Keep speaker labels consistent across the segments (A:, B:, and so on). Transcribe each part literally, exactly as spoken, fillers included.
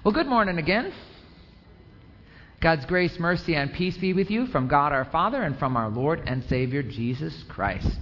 A: Well, good morning again. God's grace, mercy, and peace be with you from God our Father and from our Lord and Savior Jesus Christ.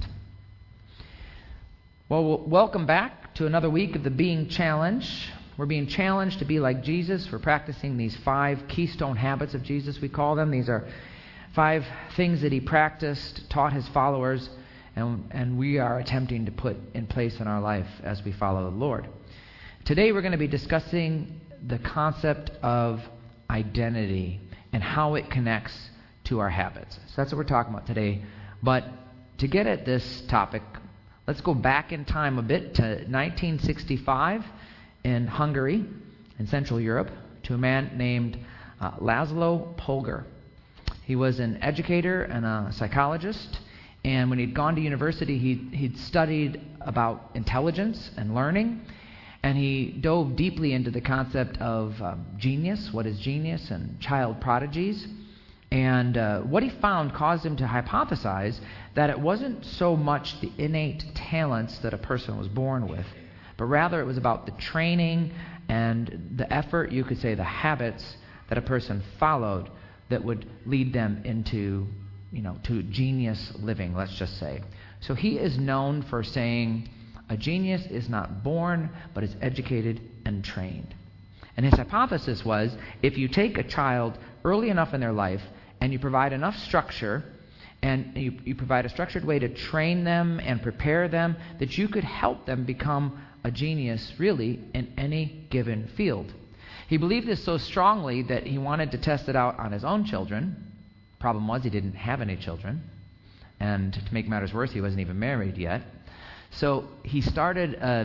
A: Well, welcome back to another week of the Being Challenge. We're being challenged to be like Jesus. We're practicing these five keystone habits of Jesus, we call them. These are five things that he practiced, taught his followers, and, and we are attempting to put in place in our life as we follow the Lord. Today we're going to be discussing the concept of identity and how it connects to our habits. So that's what we're talking about today. But to get at this topic, let's go back in time a bit to nineteen sixty-five in Hungary, in Central Europe, to a man named uh, Laszlo Polgar. He was an educator and a psychologist, and when he'd gone to university, he'd, he'd studied about intelligence and learning. And he dove deeply into the concept of um, genius, what is genius, and child prodigies. And uh, what he found caused him to hypothesize that it wasn't so much the innate talents that a person was born with, but rather it was about the training and the effort, you could say the habits, that a person followed that would lead them into, you know, to genius living, let's just say. So he is known for saying, a genius is not born, but is educated and trained. And his hypothesis was, if you take a child early enough in their life and you provide enough structure, and you, you provide a structured way to train them and prepare them, that you could help them become a genius, really, in any given field. He believed this so strongly that he wanted to test it out on his own children. Problem was, he didn't have any children. And to make matters worse, he wasn't even married yet. So he started uh,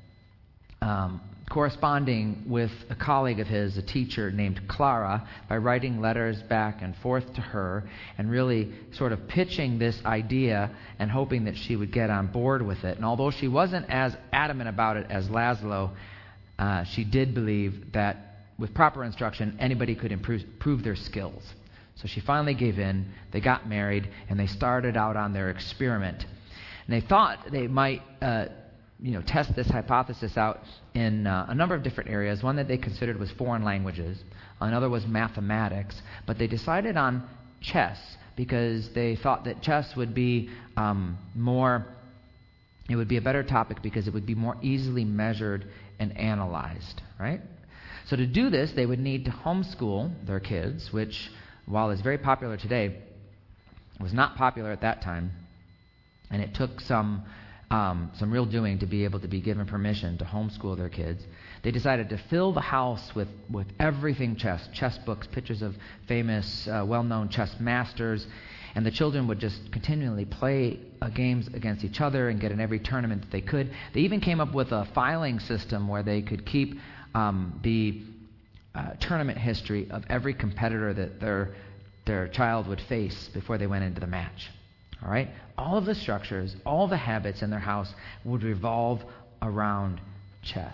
A: um, corresponding with a colleague of his, a teacher named Clara, by writing letters back and forth to her and really sort of pitching this idea and hoping that she would get on board with it. And although she wasn't as adamant about it as Laszlo, uh, she did believe that with proper instruction, anybody could improve, improve their skills. So she finally gave in, they got married, and they started out on their experiment. And they thought they might, uh, you know, test this hypothesis out in uh, a number of different areas. One that they considered was foreign languages. Another was mathematics. But they decided on chess because they thought that chess would be um, more, it would be a better topic because it would be more easily measured and analyzed, right? So to do this, they would need to homeschool their kids, which, while is very popular today, was not popular at that time. And it took some um, some real doing to be able to be given permission to homeschool their kids. They decided to fill the house with, with everything chess, chess books, pictures of famous, uh, well-known chess masters, and the children would just continually play uh, games against each other and get in every tournament that they could. They even came up with a filing system where they could keep um, the uh, tournament history of every competitor that their their child would face before they went into the match. All right? All of the structures, all the habits in their house would revolve around chess.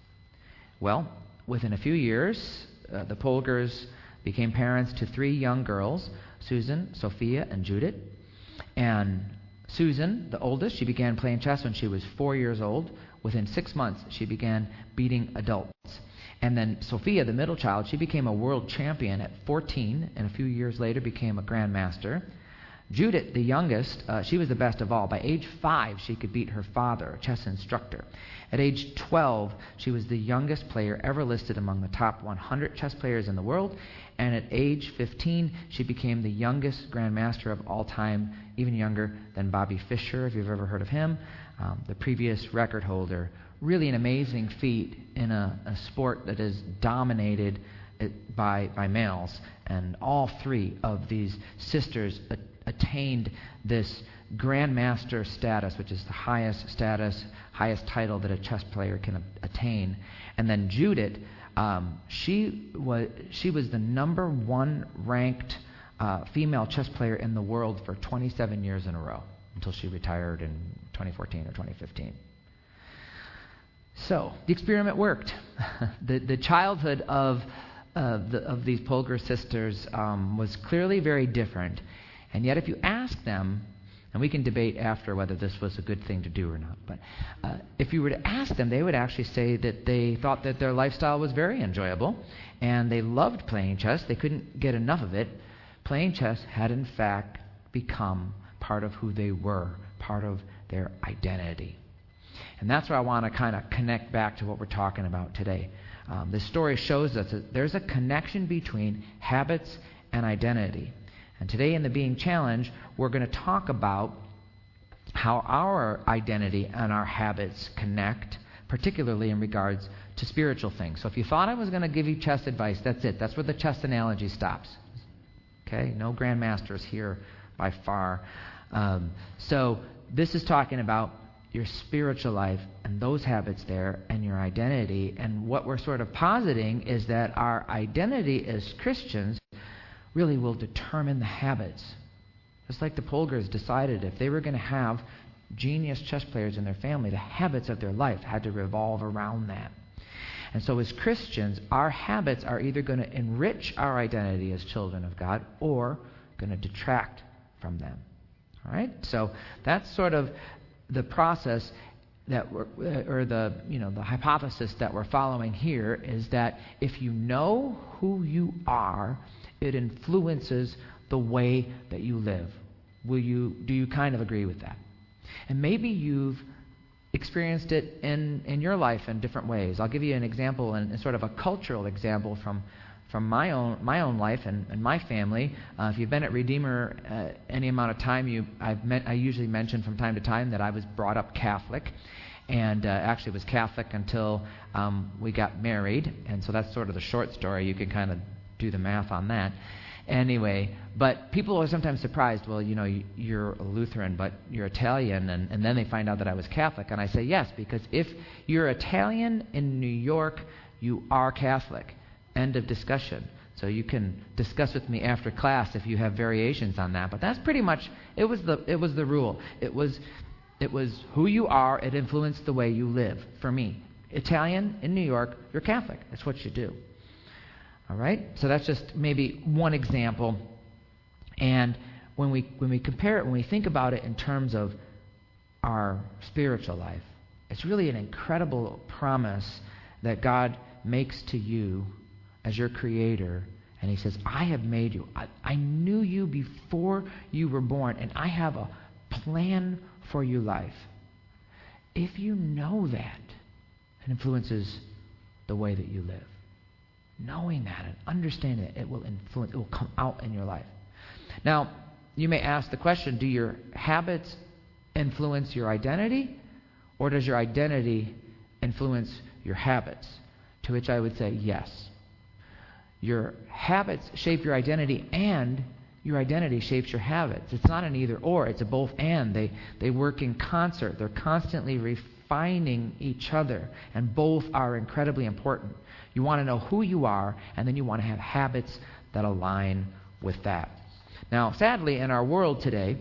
A: Well, within a few years, uh, the Polgars became parents to three young girls, Susan, Sophia, and Judith. And Susan, the oldest, she began playing chess when she was four years old. Within six months, she began beating adults. And then Sophia, the middle child, she became a world champion at fourteen, and a few years later became a grandmaster. Judith, the youngest, uh, she was the best of all. By age five, she could beat her father, a chess instructor. At age twelve, she was the youngest player ever listed among the top one hundred chess players in the world. And at age fifteen, she became the youngest grandmaster of all time, even younger than Bobby Fischer, if you've ever heard of him, um, the previous record holder. Really an amazing feat in a, a sport that is dominated by, by males. And all three of these sisters a- attained this grandmaster status, which is the highest status, highest title that a chess player can a- attain. And then Judith, um, she was she was the number one ranked uh, female chess player in the world for twenty-seven years in a row until she retired in twenty fourteen or twenty fifteen. So the experiment worked. the the childhood of uh, the, of these Polgar sisters um, was clearly very different. And yet, if you ask them, And we can debate after whether this was a good thing to do or not. But uh, if you were to ask them, they would actually say that they thought that their lifestyle was very enjoyable, and they loved playing chess. They couldn't get enough of it. Playing chess had, in fact, become part of who they were, part of their identity. And that's where I want to kind of connect back to what we're talking about today. Um, this story shows us that there's a connection between habits and identity. And today in the Being Challenge, we're going to talk about how our identity and our habits connect, particularly in regards to spiritual things. So if you thought I was going to give you chess advice, that's it. That's where the chess analogy stops. Okay? No grandmasters here by far. Um, so this is talking about your spiritual life and those habits there and your identity. And what we're sort of positing is that our identity as Christians really will determine the habits. Just like the Polgars decided if they were going to have genius chess players in their family, the habits of their life had to revolve around that. And so as Christians, our habits are either going to enrich our identity as children of God or going to detract from them. All right? So that's sort of the process that we're, or the, you know, the hypothesis that we're following here is that if you know who you are, it influences the way that you live. Will you, do you kind of agree with that? And maybe you've experienced it in, in your life in different ways. I'll give you an example, and, and sort of a cultural example from from my own my own life and, and my family. Uh, if you've been at Redeemer uh, any amount of time, you I've met, I usually mention from time to time that I was brought up Catholic, and uh, actually was Catholic until um, we got married. And so that's sort of the short story. You can kind of do the math on that. Anyway, but people are sometimes surprised, well, you know, you're a Lutheran, but you're Italian, and, and then they find out that I was Catholic. And I say yes, because if you're Italian in New York, you are Catholic. End of discussion. So you can discuss with me after class if you have variations on that. But that's pretty much, it was the it was the rule. It was it was who you are, it influenced the way you live. For me, Italian in New York, you're Catholic. That's what you do. All right? So that's just maybe one example. And when we when we compare it, when we think about it in terms of our spiritual life, it's really an incredible promise that God makes to you as your creator. And he says, I have made you. I, I knew you before you were born, and I have a plan for your life. If you know that, it influences the way that you live. Knowing that and understanding it, it will influence, it will come out in your life. Now, you may ask the question, do your habits influence your identity, or does your identity influence your habits? To which I would say yes. Your habits shape your identity, and your identity shapes your habits. It's not an either or, it's a both and. They they work in concert. They're constantly refining each other, and both are incredibly important. You want to know who you are, and then you want to have habits that align with that. Now, sadly, in our world today,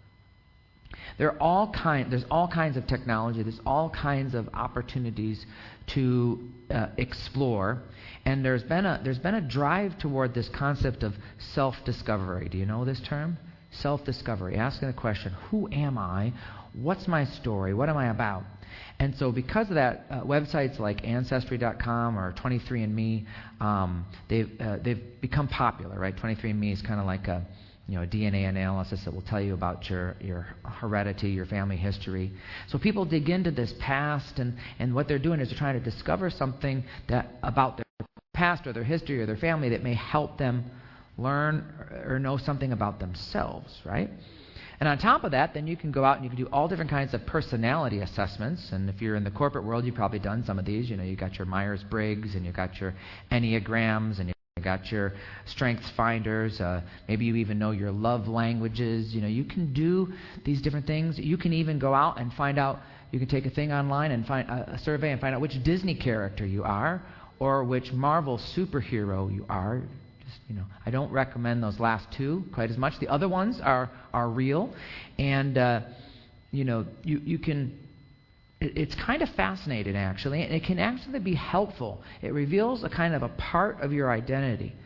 A: there are all kind, there's all kinds of technology, there's all kinds of opportunities to uh, explore, and there's been a there's been a drive toward this concept of self-discovery. Do you know this term? Self-discovery. Asking the question, who am I? What's my story? What am I about? And so because of that, uh, websites like Ancestry dot com or twenty-three and me, um, they've, uh, they've become popular, right? twenty-three and me is kind of like a, you know, a D N A analysis that will tell you about your, your heredity, your family history. So people dig into this past, and, and what they're doing is they're trying to discover something that about their past or their history or their family that may help them learn or, or know something about themselves, right? And on top of that, then you can go out and you can do all different kinds of personality assessments. And if you're in the corporate world, you've probably done some of these. You know, you got your Myers-Briggs, and you got your Enneagrams, and you got your Strengths Finders. Uh, maybe you even know your love languages. You know, you can do these different things. You can even go out and find out. You can take a thing online and find a, a survey and find out which Disney character you are, or which Marvel superhero you are. You know, I don't recommend those last two quite as much. The other ones are are real, and uh, you know, you you can. It, it's kind of fascinating, actually, and it can actually be helpful. It reveals a kind of a part of your identity,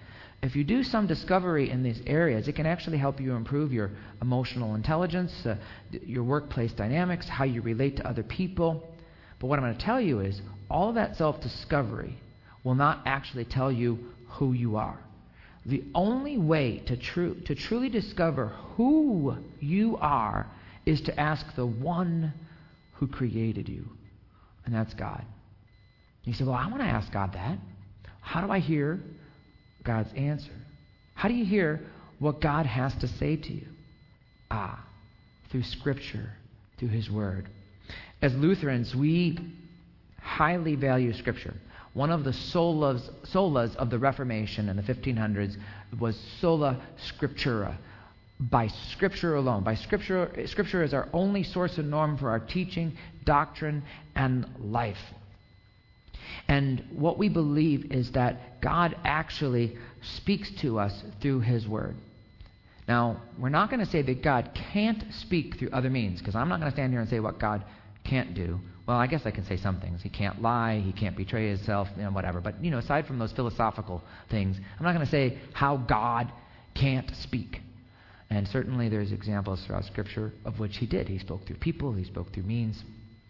A: if you do some discovery in these areas, it can actually help you improve your emotional intelligence, uh, your workplace dynamics, how you relate to other people. But what I'm going to tell you is all of that self-discovery will not actually tell you who you are. The only way to, tru- to truly discover who you are is to ask the one who created you, and that's God. You say, well, I want to ask God that. How do I hear God's answer? How do you hear what God has to say to you? Ah, through Scripture, through His Word. As Lutherans, we highly value Scripture. One of the solas, solas of the Reformation in the fifteen hundreds was sola scriptura, by Scripture alone. By Scripture, Scripture is our only source and norm for our teaching, doctrine, and life. And what we believe is that God actually speaks to us through His Word. Now, we're not going to say that God can't speak through other means, because I'm not going to stand here and say what God can't do. Well, I guess I can say some things. He can't lie, He can't betray Himself, you know, whatever. But, you know, aside from those philosophical things, I'm not going to say how God can't speak. And certainly there's examples throughout Scripture of which He did. He spoke through people, He spoke through means.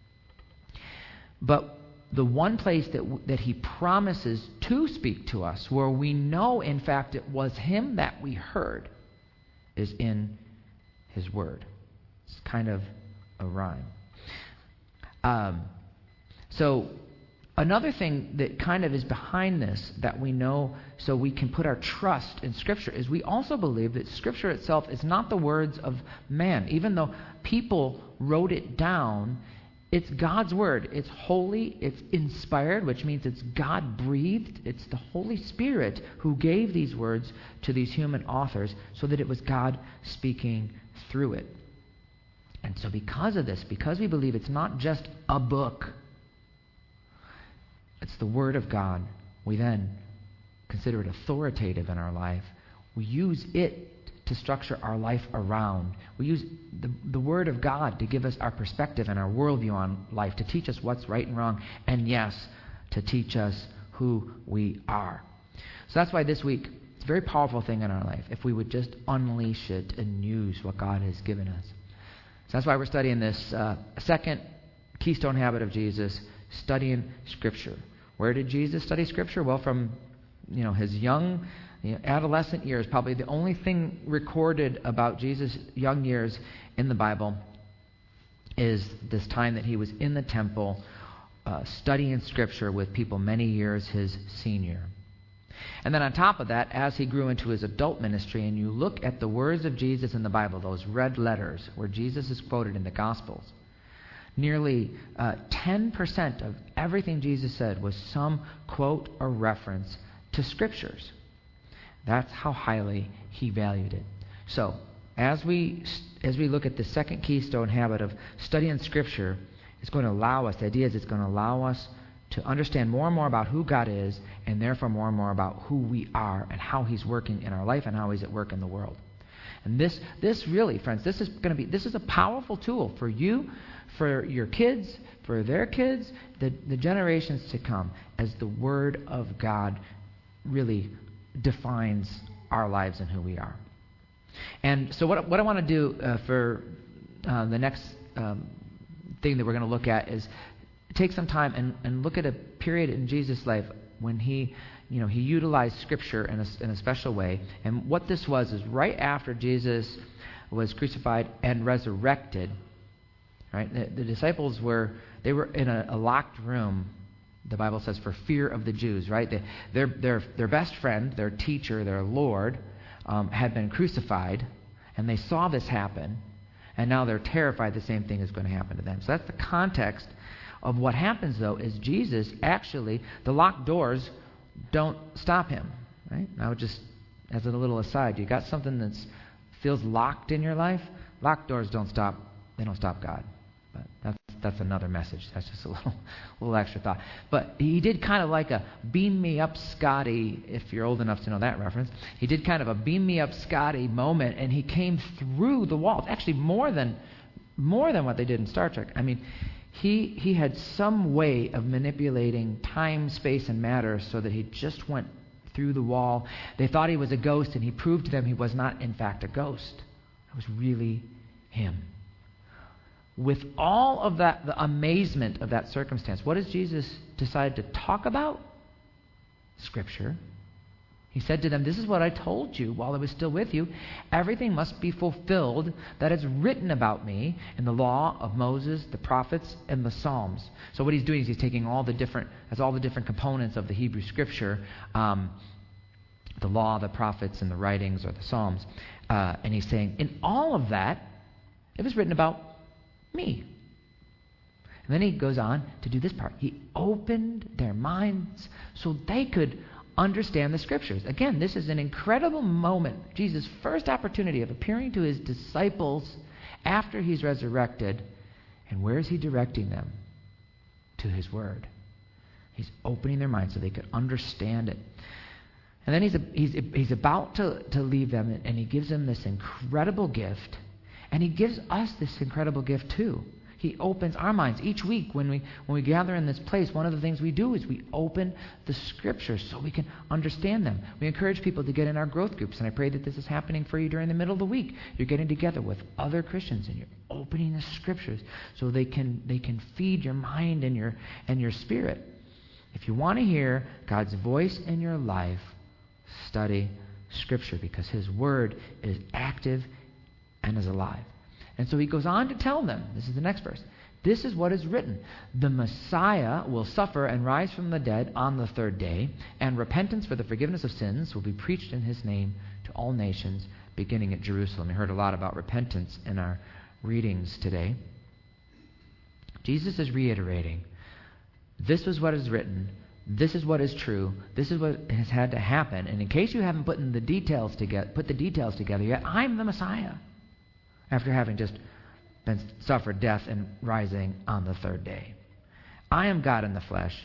A: But the one place that w- that He promises to speak to us, where we know, in fact, it was Him that we heard, is in His Word. It's kind of a rhyme. Um, so another thing that kind of is behind this that we know so we can put our trust in Scripture is we also believe that Scripture itself is not the words of man. Even though people wrote it down, it's God's Word. It's holy, it's inspired, which means it's God-breathed. It's the Holy Spirit who gave these words to these human authors so that it was God speaking through it. And so because of this, because we believe it's not just a book, it's the Word of God, we then consider it authoritative in our life. We use it to structure our life around. We use the, the Word of God to give us our perspective and our worldview on life, to teach us what's right and wrong, and yes, to teach us who we are. So that's why this week, it's a very powerful thing in our life, if we would just unleash it and use what God has given us. So that's why we're studying this uh, second keystone habit of Jesus, studying Scripture. Where did Jesus study Scripture? Well, from you know his young you know, adolescent years. Probably the only thing recorded about Jesus' young years in the Bible is this time that he was in the temple uh, studying Scripture with people many years his senior. And then on top of that, as he grew into his adult ministry, and you look at the words of Jesus in the Bible, those red letters where Jesus is quoted in the Gospels, nearly uh, ten percent of everything Jesus said was some quote or reference to Scriptures. That's how highly he valued it. So, as we as we look at the second keystone habit of studying Scripture, it's going to allow us, the idea is it's going to allow us to understand more and more about who God is, and therefore more and more about who we are and how He's working in our life and how He's at work in the world. And this this really, friends, this is going to be this is a powerful tool for you, for your kids, for their kids, the, the generations to come, as the Word of God really defines our lives and who we are. And so what, what I want to do uh, for uh, the next um, thing that we're going to look at is take some time and, and look at a period in Jesus' life when he, you know, he utilized Scripture in a, in a special way. And what this was is right after Jesus was crucified and resurrected, right? The, the disciples were, they were in a, a locked room, the Bible says, for fear of the Jews, right? They, their, their, their best friend, their teacher, their Lord, um, had been crucified, and they saw this happen, and now they're terrified the same thing is going to happen to them. So that's the context of what happens, though, is Jesus actually, the locked doors don't stop him, right? Now, just as a little aside, you got something that feels locked in your life, locked doors don't stop, they don't stop God. But that's that's another message. That's just a little little extra thought. But he did kind of like a beam me up Scotty, if you're old enough to know that reference. He did kind of a beam me up Scotty moment, and he came through the walls. Actually, more than more than what they did in Star Trek. I mean, he he had some way of manipulating time, space, and matter so that he just went through the wall. They thought he was a ghost, and he proved to them he was not, in fact, a ghost. It was really him. With all of that, the amazement of that circumstance, what does Jesus decide to talk about? Scripture. He said to them, this is what I told you while I was still with you. Everything must be fulfilled that is written about me in the law of Moses, the prophets, and the Psalms. So what he's doing is he's taking all the different, as all the different components of the Hebrew Scripture, um, the law, the prophets, and the writings, or the Psalms, uh, and he's saying, in all of that, it was written about me. And then he goes on to do this part. He opened their minds so they could understand the Scriptures. Again, this is an incredible moment. Jesus' first opportunity of appearing to his disciples after he's resurrected. And where is he directing them? To his Word. He's opening their minds so they could understand it. And then he's, a, he's, he's about to, to leave them, and he gives them this incredible gift. And he gives us this incredible gift too. He opens our minds. Each week when we when we gather in this place, one of the things we do is we open the Scriptures so we can understand them. We encourage people to get in our growth groups, and I pray that this is happening for you during the middle of the week. You're getting together with other Christians, and you're opening the Scriptures so they can they can feed your mind and your and your spirit. If you want to hear God's voice in your life, study Scripture, because His Word is active and is alive. And so he goes on to tell them, this is the next verse, this is what is written. The Messiah will suffer and rise from the dead on the third day, and repentance for the forgiveness of sins will be preached in his name to all nations, beginning at Jerusalem. We heard a lot about repentance in our readings today. Jesus is reiterating, this is what is written, this is what is true, this is what has had to happen, and in case you haven't put in the details together, put the details together yet, I'm the Messiah. After having just been suffered death and rising on the third day. I am God in the flesh.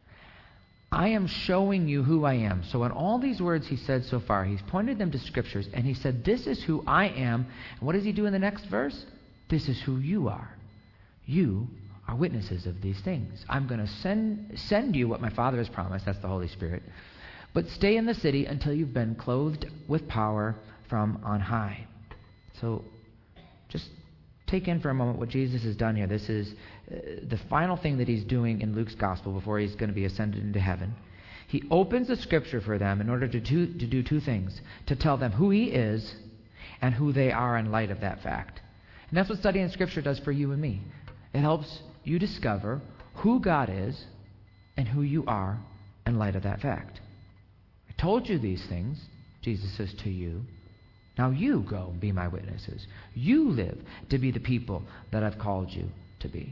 A: I am showing you who I am. So in all these words he said so far, he's pointed them to Scriptures, and he said, this is who I am. And what does he do in the next verse? This is who you are. You are witnesses of these things. I'm going to send, send you what my Father has promised. That's the Holy Spirit. But stay in the city until you've been clothed with power from on high. So just take in for a moment what Jesus has done here. This is uh, the final thing that he's doing in Luke's gospel before he's going to be ascended into heaven. He opens the Scripture for them in order to, to, to do two things. To tell them who he is and who they are in light of that fact. And that's what studying Scripture does for you and me. It helps you discover who God is and who you are in light of that fact. I told you these things, Jesus says to you. Now you go and be my witnesses. You live to be the people that I've called you to be.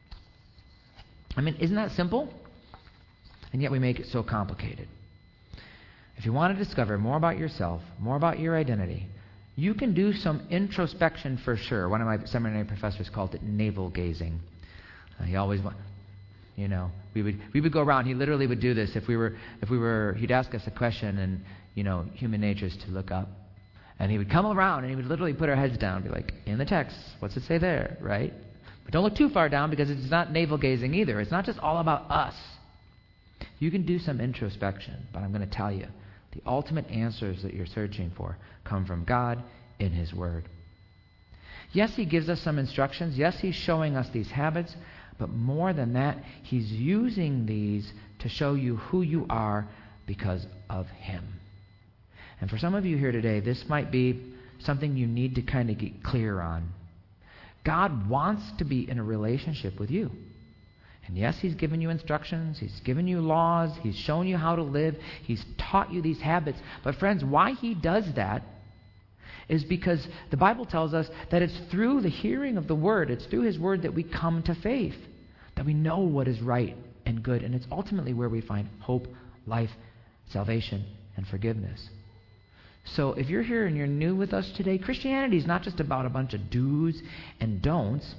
A: I mean, isn't that simple? And yet we make it so complicated. If you want to discover more about yourself, more about your identity, you can do some introspection for sure. One of my seminary professors called it navel gazing. Uh, he always, you know, we would we would go around. He literally would do this if we were if we were. He'd ask us a question, and you know, human nature is to look up. And he would come around and he would literally put our heads down and be like, in the text, what's it say there, right? But don't look too far down because it's not navel gazing either. It's not just all about us. You can do some introspection, but I'm going to tell you, the ultimate answers that you're searching for come from God in His Word. Yes, He gives us some instructions. Yes, He's showing us these habits. But more than that, He's using these to show you who you are because of Him. And for some of you here today, this might be something you need to kind of get clear on. God wants to be in a relationship with you. And yes, He's given you instructions. He's given you laws. He's shown you how to live. He's taught you these habits. But friends, why He does that is because the Bible tells us that it's through the hearing of the Word, it's through His Word that we come to faith, that we know what is right and good. And it's ultimately where we find hope, life, salvation, and forgiveness. So if you're here and you're new with us today, Christianity is not just about a bunch of do's and don'ts.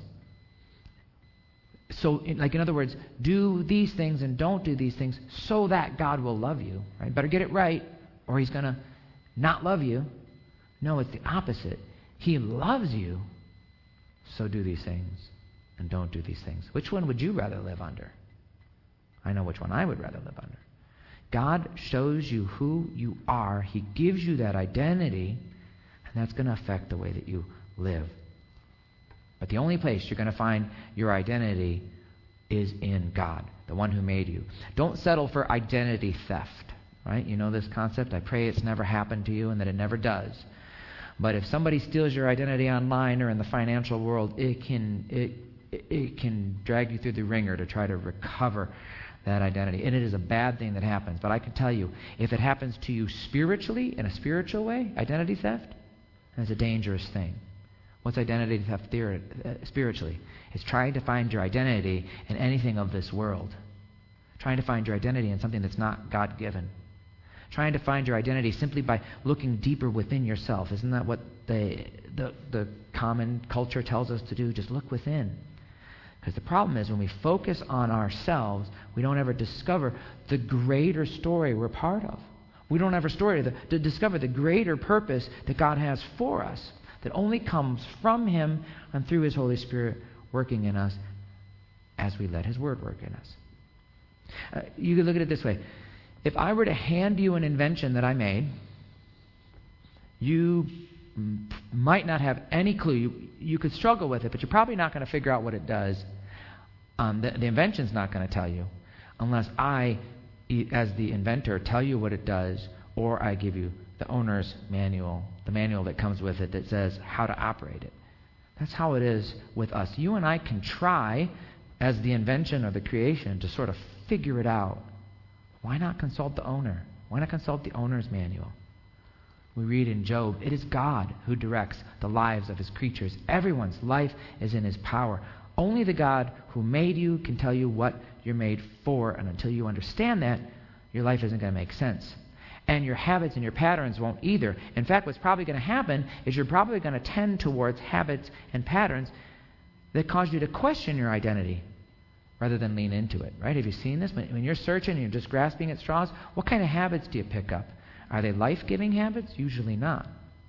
A: So, in, like in other words, do these things and don't do these things so that God will love you. Right? Better get it right or He's going to not love you. No, it's the opposite. He loves you, so do these things and don't do these things. Which one would you rather live under? I know which one I would rather live under. God shows you who you are. He gives you that identity, and that's going to affect the way that you live. But the only place you're going to find your identity is in God, the one who made you. Don't settle for identity theft, right? You know this concept? I pray it's never happened to you and that it never does. But if somebody steals your identity online or in the financial world, it can it it can drag you through the ringer to try to recover that identity. And it is a bad thing that happens. But I can tell you, if it happens to you spiritually, in a spiritual way, identity theft, it's a dangerous thing. What's identity theft theory, uh, spiritually? It's trying to find your identity in anything of this world. Trying to find your identity in something that's not God-given. Trying to find your identity simply by looking deeper within yourself. Isn't that what the the, the common culture tells us to do? Just look within. Because the problem is when we focus on ourselves, we don't ever discover the greater story we're part of. We don't ever story the, to discover the greater purpose that God has for us, that only comes from Him and through His Holy Spirit working in us as we let His Word work in us. Uh, you could look at it this way. If I were to hand you an invention that I made, you m- might not have any clue. You, you could struggle with it, but you're probably not going to figure out what it does. Um, the, the invention's not going to tell you unless I, as the inventor, tell you what it does, or I give you the owner's manual, the manual that comes with it that says how to operate it. That's how it is with us. You and I can try, as the invention or the creation, to sort of figure it out. Why not consult the owner? Why not consult the owner's manual? We read in Job, it is God who directs the lives of His creatures. Everyone's life is in His power. Only the God who made you can tell you what you're made for, and until you understand that, your life isn't going to make sense. And your habits and your patterns won't either. In fact, what's probably going to happen is you're probably going to tend towards habits and patterns that cause you to question your identity rather than lean into it, right? Have you seen this? When, when you're searching and you're just grasping at straws, what kind of habits do you pick up? Are they life-giving habits? Usually not.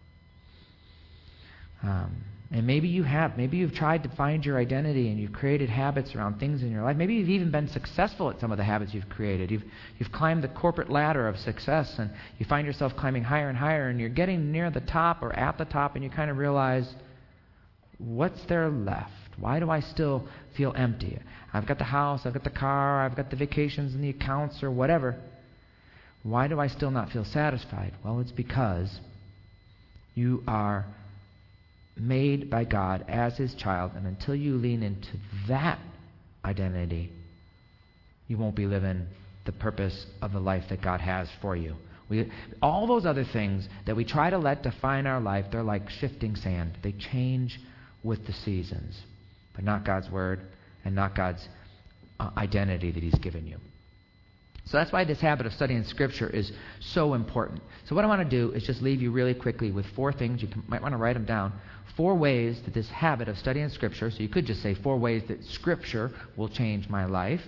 A: Um, and maybe you have. Maybe you've tried to find your identity and you've created habits around things in your life. Maybe you've even been successful at some of the habits you've created. You've, you've climbed the corporate ladder of success and you find yourself climbing higher and higher and you're getting near the top or at the top and you kind of realize, what's there left? Why do I still feel empty? I've got the house, I've got the car, I've got the vacations and the accounts or whatever. Why do I still not feel satisfied? Well, it's because you are made by God as His child, and until you lean into that identity, you won't be living the purpose of the life that God has for you. We, all those other things that we try to let define our life, they're like shifting sand. They change with the seasons, but not God's Word and not God's uh, identity that He's given you. So that's why this habit of studying Scripture is so important. So what I want to do is just leave you really quickly with four things. You can, might want to write them down. Four ways that this habit of studying Scripture, so you could just say four ways that Scripture will change my life.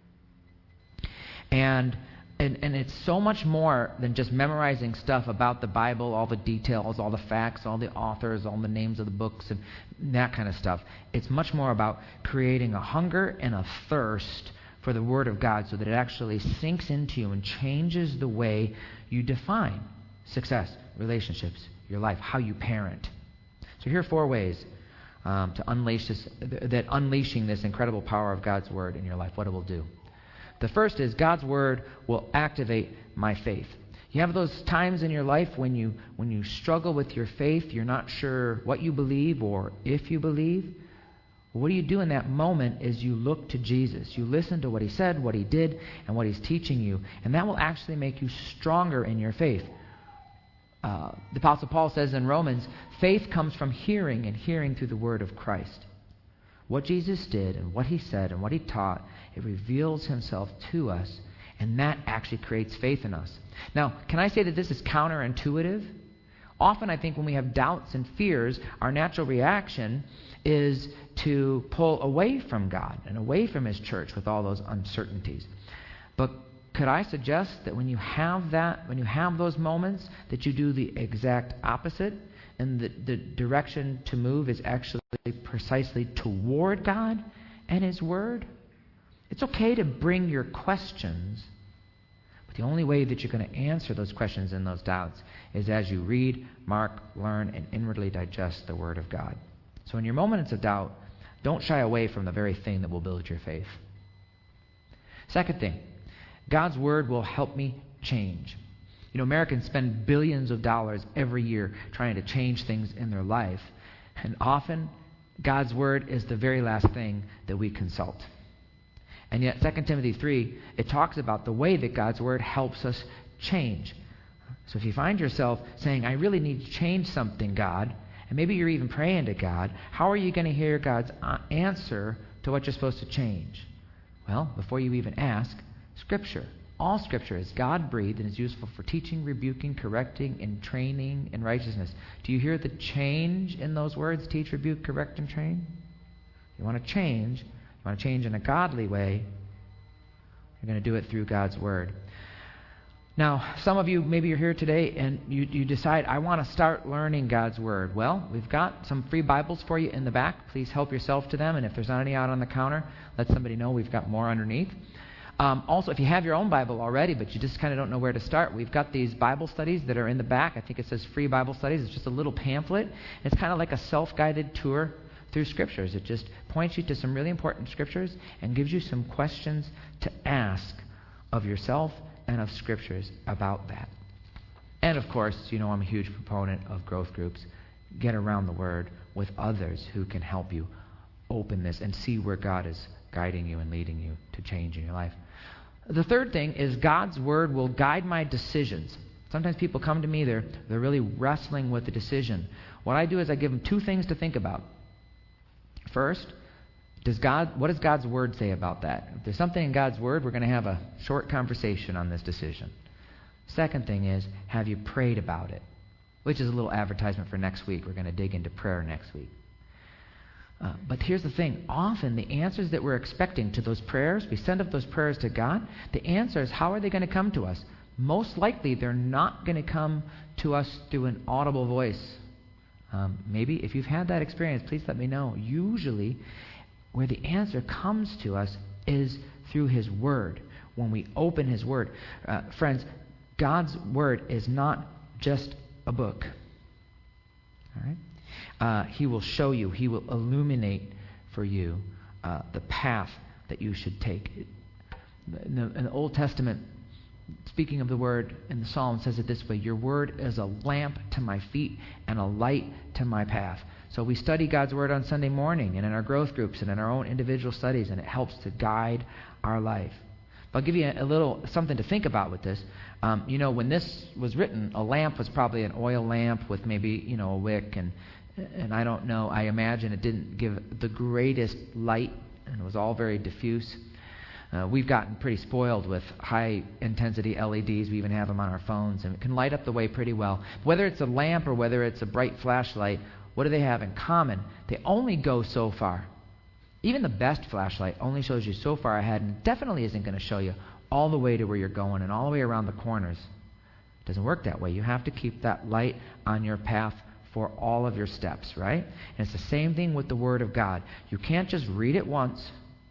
A: And And, and it's so much more than just memorizing stuff about the Bible, all the details, all the facts, all the authors, all the names of the books, and that kind of stuff. It's much more about creating a hunger and a thirst for the Word of God so that it actually sinks into you and changes the way you define success, relationships, your life, how you parent. So here are four ways um, to unleash this, that unleashing this incredible power of God's Word in your life, what it will do. The first is God's Word will activate my faith. You have those times in your life when you when you struggle with your faith, you're not sure what you believe or if you believe. What do you do in that moment is you look to Jesus. You listen to what He said, what He did, and what He's teaching you. And that will actually make you stronger in your faith. Uh, the Apostle Paul says in Romans, faith comes from hearing, and hearing through the Word of Christ. What Jesus did and what He said and what He taught, it reveals Himself to us, and that actually creates faith in us. Now, can I say that this is counterintuitive? Often I think when we have doubts and fears, our natural reaction is to pull away from God and away from His church with all those uncertainties. But could I suggest that when you have that, when you have those moments, that you do the exact opposite? And the, the direction to move is actually precisely toward God and His Word? It's okay to bring your questions, but The only way that you're going to answer those questions and those doubts is as you read, mark, learn, and inwardly digest the Word of God. So in your moments of doubt, don't shy away from the very thing that will build your faith. Second thing, God's Word will help me change. You know, Americans spend billions of dollars every year trying to change things in their life. And often, God's Word is the very last thing that we consult. And yet, Second Timothy three, it talks about the way that God's Word helps us change. So if you find yourself saying, I really need to change something, God, and maybe you're even praying to God, how are you going to hear God's answer to what you're supposed to change? Well, before you even ask, Scripture. All Scripture is God-breathed and is useful for teaching, rebuking, correcting, and training in righteousness. Do you hear the change in those words? Teach, rebuke, correct, and train? You want to change. You want to change in a godly way. You're going to do it through God's Word. Now, some of you, maybe you're here today and you, you decide, I want to start learning God's Word. Well, we've got some free Bibles for you in the back. Please help yourself to them. And if there's not any out on the counter, let somebody know. We've got more underneath. Um, also, if you have your own Bible already, but you just kind of don't know where to start, we've got these Bible studies that are in the back. I think it says free Bible studies. It's just a little pamphlet. It's kind of like a self-guided tour through Scriptures. It just points you to some really important Scriptures and gives you some questions to ask of yourself and of Scriptures about that. And of course, you know I'm a huge proponent of growth groups. Get around the Word with others who can help you open this and see where God is guiding you and leading you to change in your life. The third thing is God's Word will guide my decisions. Sometimes people come to me, they're, they're really wrestling with the decision. What I do is I give them two things to think about. First, does God, what does God's Word say about that? If there's something in God's Word, we're going to have a short conversation on this decision. Second thing is, have you prayed about it? Which is a little advertisement for next week. We're going to dig into prayer next week. Uh, but here's the thing. Often the answers that we're expecting to those prayers, we send up those prayers to God, the answers, how are they going to come to us? Most likely they're not going to come to us through an audible voice. Um, maybe if you've had that experience, please let me know. Usually where the answer comes to us is through His Word. When we open His Word. Uh, friends, God's Word is not just a book. All right? Uh, he will show you, He will illuminate for you uh, the path that you should take. In the, in the Old Testament, speaking of the Word in the Psalm, says it this way: your Word is a lamp to my feet and a light to my path. So we study God's Word on Sunday morning and in our growth groups and in our own individual studies, and it helps to guide our life. But I'll give you a, a little something to think about with this. Um, you know, when this was written, a lamp was probably an oil lamp with maybe, you know, a wick, and and I don't know, I imagine it didn't give the greatest light, and it was all very diffuse. Uh, we've gotten pretty spoiled with high-intensity L E Ds. We even have them on our phones, and it can light up the way pretty well. Whether it's a lamp or whether it's a bright flashlight, what do they have in common? They only go so far. Even the best flashlight only shows you so far ahead, and definitely isn't going to show you all the way to where you're going and all the way around the corners. It doesn't work that way. You have to keep that light on your path for all of your steps, right? And it's the same thing with the Word of God. You can't just read it once,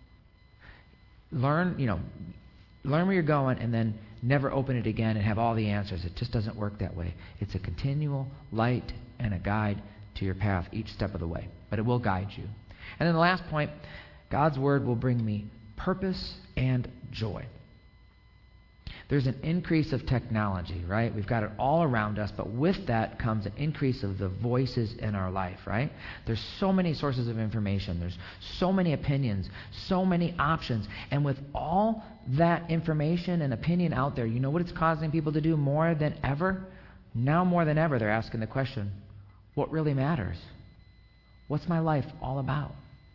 A: learn, you know, learn where you're going, and then never open it again and have all the answers. It just doesn't work that way. It's a continual light and a guide to your path each step of the way. But it will guide you. And then the last point, God's Word will bring me purpose and joy. There's an increase of technology, right? We've got it all around us, but with that comes an increase of the voices in our life, right? There's so many sources of information. There's so many opinions, so many options. And with all that information and opinion out there, you know what it's causing people to do more than ever? Now more than ever, they're asking the question, what really matters? What's my life all about?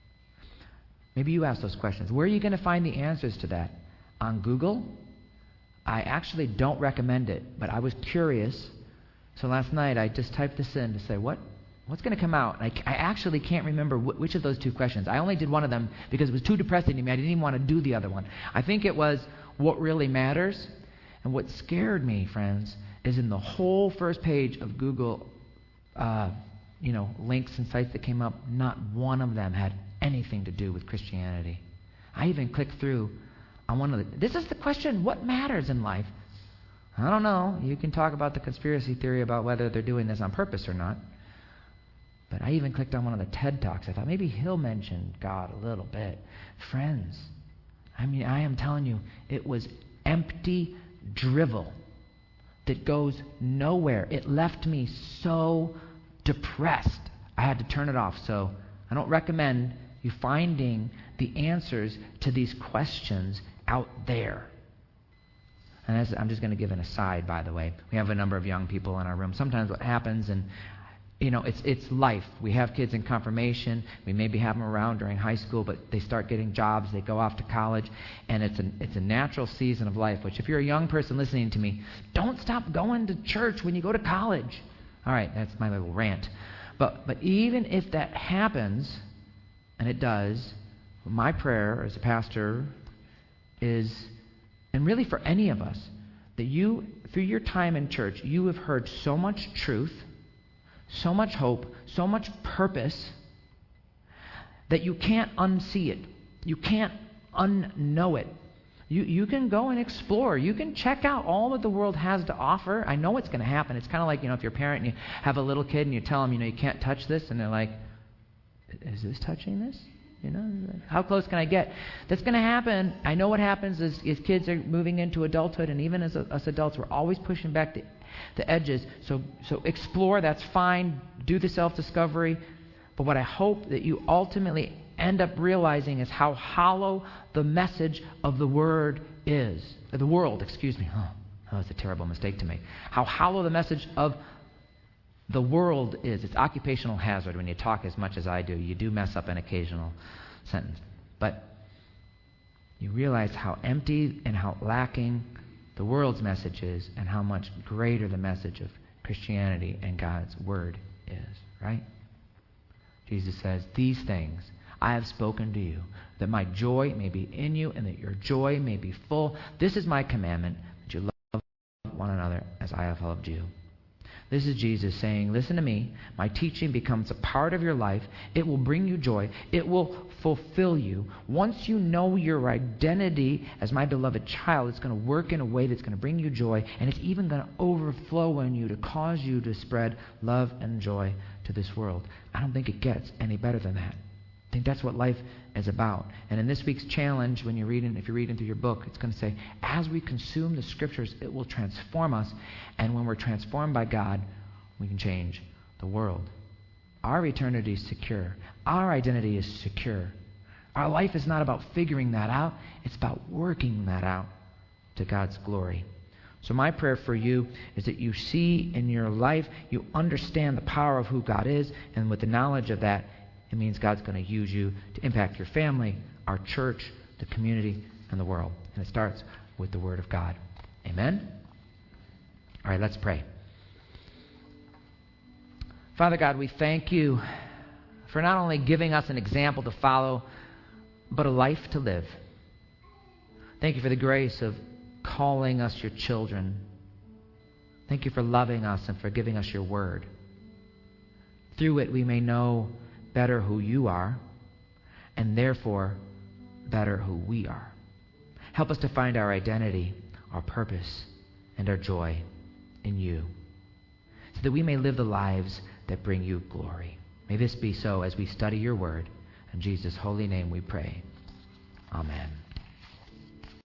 A: Maybe you ask those questions. Where are you going to find the answers to that? On Google? I actually don't recommend it, but I was curious. So last night I just typed this in to say, what, what's going to come out? And I, I actually can't remember wh- which of those two questions. I only did one of them because it was too depressing to me. I didn't even want to do the other one. I think it was what really matters. And what scared me, friends, is in the whole first page of Google, uh, you know, links and sites that came up, not one of them had anything to do with Christianity. I even clicked through on one of the, this is the question, what matters in life? I don't know. You can talk about the conspiracy theory about whether they're doing this on purpose or not. But I even clicked on one of the TED Talks. I thought maybe he'll mention God a little bit. Friends, I mean, I am telling you, it was empty drivel that goes nowhere. It left me so depressed. I had to turn it off. So I don't recommend you finding the answers to these questions out there. And as, I'm just going to give an aside, by the way. We have a number of young people in our room. Sometimes what happens, and you know, it's it's life. We have kids in confirmation. We maybe have them around during high school, but they start getting jobs. They go off to college, and it's a it's a natural season of life. Which, if you're a young person listening to me, don't stop going to church when you go to college. All right, that's my little rant. But but even if that happens, and it does, my prayer as a pastor is, and really for any of us, that you, through your time in church, you have heard so much truth, so much hope, so much purpose, that you can't unsee it. You can't unknow it. You you can go and explore. You can check out all that the world has to offer. I know it's going to happen. It's kind of like, you know, if you're a parent and you have a little kid and you tell them, you know, you can't touch this, and they're like, is this touching this? You know, how close can I get? That's going to happen. I know what happens is, is kids are moving into adulthood, and even as us adults, we're always pushing back the, the edges. So, so explore, that's fine. Do the self-discovery. But what I hope that you ultimately end up realizing is how hollow the message of the word is. Uh, the world, excuse me. Oh, that was a terrible mistake to make. How hollow the message of the world is. It's occupational hazard when you talk as much as I do. You do mess up an occasional sentence. But you realize how empty and how lacking the world's message is, and how much greater the message of Christianity and God's word is, right? Jesus says, these things I have spoken to you, that my joy may be in you and that your joy may be full. This is my commandment, that you love one another as I have loved you. This is Jesus saying, listen to me. My teaching becomes a part of your life. It will bring you joy. It will fulfill you. Once you know your identity as my beloved child, it's going to work in a way that's going to bring you joy, and it's even going to overflow in you to cause you to spread love and joy to this world. I don't think it gets any better than that. I think that's what life is about. And in this week's challenge, when you're reading, if you're reading through your book, it's going to say, as we consume the Scriptures, it will transform us. And when we're transformed by God, we can change the world. Our eternity is secure. Our identity is secure. Our life is not about figuring that out. It's about working that out to God's glory. So my prayer for you is that you see in your life, you understand the power of who God is, and with the knowledge of that, it means God's going to use you to impact your family, our church, the community, and the world. And it starts with the Word of God. Amen? All right, let's pray. Father God, we thank you for not only giving us an example to follow, but a life to live. Thank you for the grace of calling us your children. Thank you for loving us and for giving us your Word. Through it, we may know better who you are, and therefore better who we are. Help us to find our identity, our purpose, and our joy in you, so that we may live the lives that bring you glory. May this be so as we study your word. In Jesus' holy name we pray. Amen.